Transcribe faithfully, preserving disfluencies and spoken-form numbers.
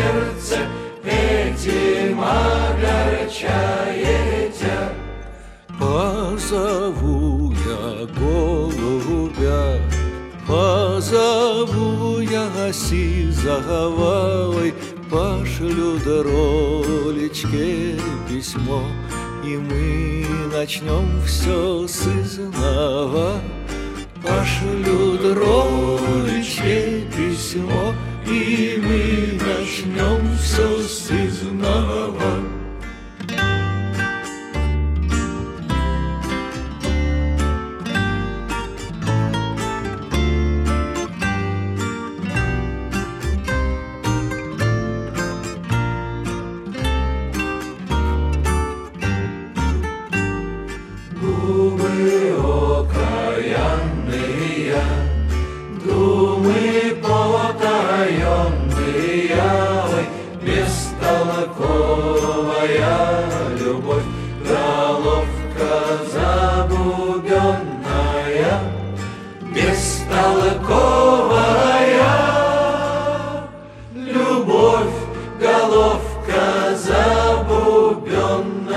сердце этим огорчаете. Позову я голубя, позову я сизовой, пошлю дролечке письмо, и мы начнем все с изнова. Пошлю дролечке письмо, и мы начнем все с изнова. Думы окаянные, думы потаенные, ой, бестолковая любовь, головка забубенная, бестолковая любовь, головка забубенная.